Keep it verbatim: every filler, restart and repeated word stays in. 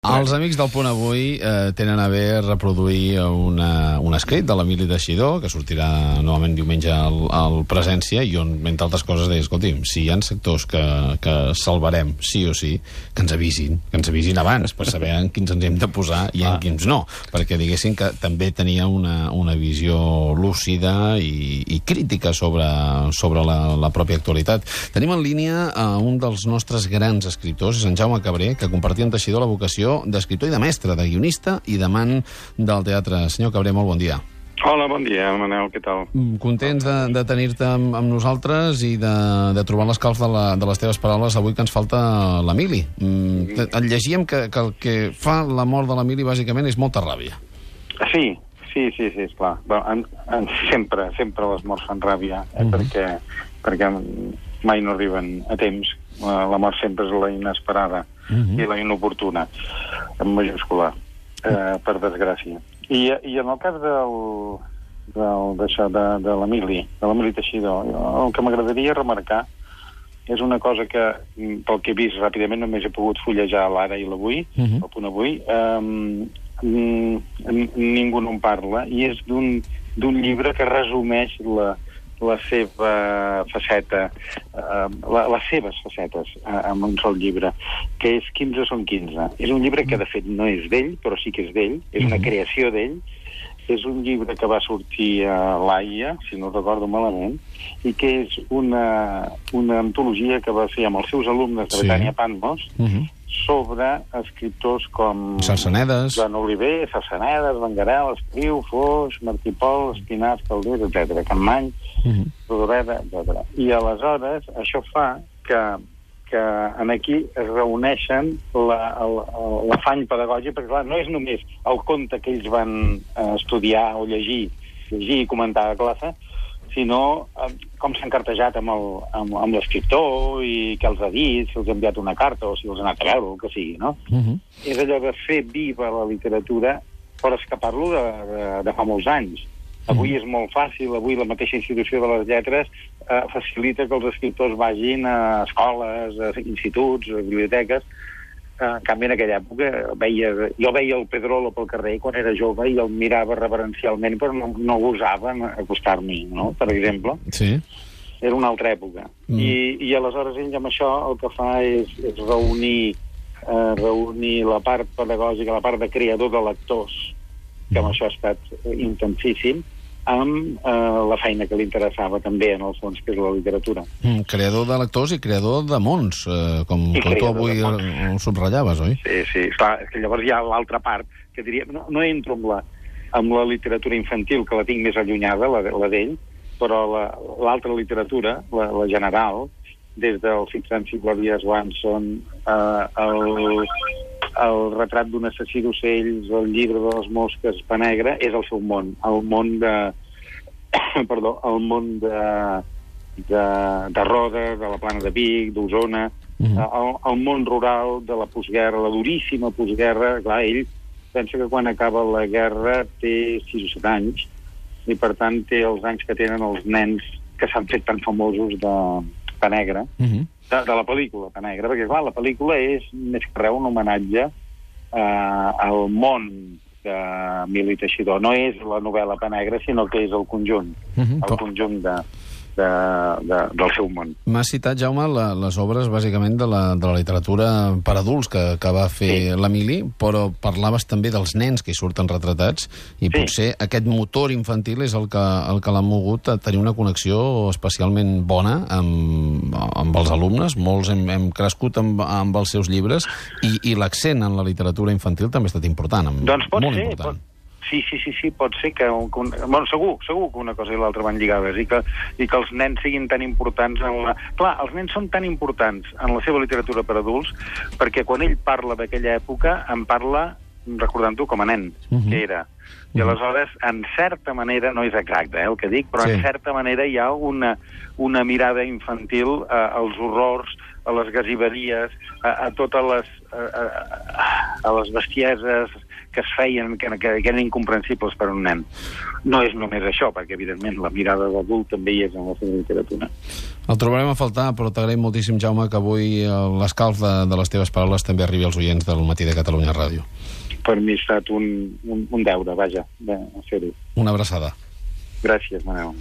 Els amics del Punt Avui eh, tenen a bé reproduir una, un escrit de l'Emili Teixidor, que sortirà novament diumenge al, al Presència, i on, entre altres coses, deia, escolti'm, si hi ha sectors que, que salvarem, sí o sí, que ens avisin, que ens avisin abans, per saber en quins ens hem de posar i en quins no, perquè diguessin que també tenia una, una visió lúcida i, i crítica sobre, sobre la, la pròpia actualitat. Tenim en línia a un dels nostres grans escriptors, és en Jaume Cabré, que compartia amb Teixidor la vocació d'escriptor i de mestre, de guionista i d'amant del teatre. Senyor Cabré, molt bon dia. Hola, bon dia, Manel, què tal? Contents de, de tenir-te amb, amb nosaltres i de, de trobar l'escalf de, la, de les teves paraules avui que ens falta l'Emili. Mm, et llegíem que, que el que fa la mort de l'Emili bàsicament és molta ràbia. Sí, sí, sí, sí, esclar. Bueno, en, en, sempre, sempre les morts fan ràbia, eh, mm-hmm. perquè, perquè mai no arriben a temps. La mort sempre és la inesperada mm-hmm. i la inoportuna, en majúscula, eh, per desgràcia. I, i en el cas del, del, d'això, de, de l'Emili, de l'Emili Teixidor, el que m'agradaria remarcar és una cosa que, pel que he vist ràpidament, només he pogut fullejar l'ara i l'avui, mm-hmm. el Punt Avui, eh, ningú no en parla, i és d'un, d'un llibre que resumeix la la seva faceta, eh, la, les seves facetes eh, en un sol llibre, que és quinze són quinze. És un llibre que, de fet, no és d'ell, però sí que és d'ell, és una creació d'ell, és un llibre que va sortir a l'A I A, si no recordo malament, i que és una, una antologia que va fer amb els seus alumnes de sí. Betània Patmos, uh-huh. sobre escriptors com Sarsenedes, Joan Oliver, Sarsenedes, Benguerel, Espriu, Foix, Martí Pol, Espinàs, Calders, etcètera, Campmany, uh-huh. Rodoreda, etcètera. I aleshores això fa que, que en aquí es reuneixen la, el, l'afany pedagògic, perquè clar, no és només el conte que ells van eh, estudiar o llegir, llegir i comentar a classe, sinó eh, com s'han cartejat amb, el, amb, amb l'escriptor i què els ha dit, si els ha enviat una carta o si els ha anat a veure, el que sigui, no? Uh-huh. És allò de fer viva la literatura per escapar-lo de, de, de fa molts anys. Avui uh-huh. és molt fàcil, avui la mateixa institució de les lletres eh, facilita que els escriptors vagin a escoles, a instituts, a biblioteques. En canvi, en aquella època, veia, jo veia el Pedrolo pel carrer quan era jove i el mirava reverencialment, però no, no gosava acostar-m'hi, no?, per exemple. Sí. Era una altra època. Mm. I, I aleshores ell amb això el que fa és, és reunir, eh, reunir la part pedagògica, la part de creador de lectors, que amb això ha estat intensíssim, amb eh, la feina que li interessava també, en el fons, que és la literatura. Mm, creador de lectors i creador de mons, eh, com, com tu avui ho subratllaves, oi? Sí, sí, clar, és que llavors hi ha l'altra part, que diria, no, no entro amb la, amb la literatura infantil, que la tinc més allunyada, la, la d'ell, però la, l'altra literatura, la, la general, des del Six Sense i Gloria Swanson, eh, el... el retrat d'un assassí d'ocells, el llibre de les mosques, Panegra, és el seu món, el món de perdó, el món de de, de Roda, de la Plana de Vic, d'Osona, mm-hmm. el, el món rural de la postguerra, la duríssima postguerra. Clar, ell pensa que quan acaba la guerra té sis o set anys, i per tant té els anys que tenen els nens que s'han fet tan famosos de Panegra, mm-hmm. de, de la pel·lícula Panegra, perquè clar, la pel·lícula és més que res un homenatge eh, al món de Emili Teixidor. No és la novel·la Panegra, sinó que és el conjunt, mm-hmm. el conjunt de, de, de, del seu món. M'has citat, Jaume, la, les obres bàsicament de la, de la literatura per adults que, que va fer sí. l'Emili, però parlaves també dels nens que hi surten retratats, i sí. potser aquest motor infantil és el que, el que l'ha mogut a tenir una connexió especialment bona amb, amb els alumnes. Molts hem, hem crescut amb, amb els seus llibres, i, i l'accent en la literatura infantil també ha estat important. Doncs pot molt ser, important. Pot... Sí, sí, sí, sí, pot ser que... que un, bueno, segur, segur que una cosa i l'altra van lligades, i que, i que els nens siguin tan importants en la... Clar, els nens són tan importants en la seva literatura per adults, perquè quan ell parla d'aquella època, en parla recordant-ho com a nen, uh-huh. que era. I aleshores, en certa manera, no és exacte eh, el que dic, però sí. en certa manera hi ha una, una mirada infantil eh, als horrors, a les gasiveries, a, a totes les, a, a, a les bestieses que es feien, que, que, que eren incomprensibles per a un nen. No és només això, perquè, evidentment, la mirada d'adult també hi és en la seva literatura. El trobarem a faltar, però t'agraïm moltíssim, Jaume, que avui l'escalf de, de les teves paraules també arribi als oients del Matí de Catalunya Ràdio. Per mi ha estat un, un, un deure, vaja, de fer-ho. Una abraçada. Gràcies, Manel.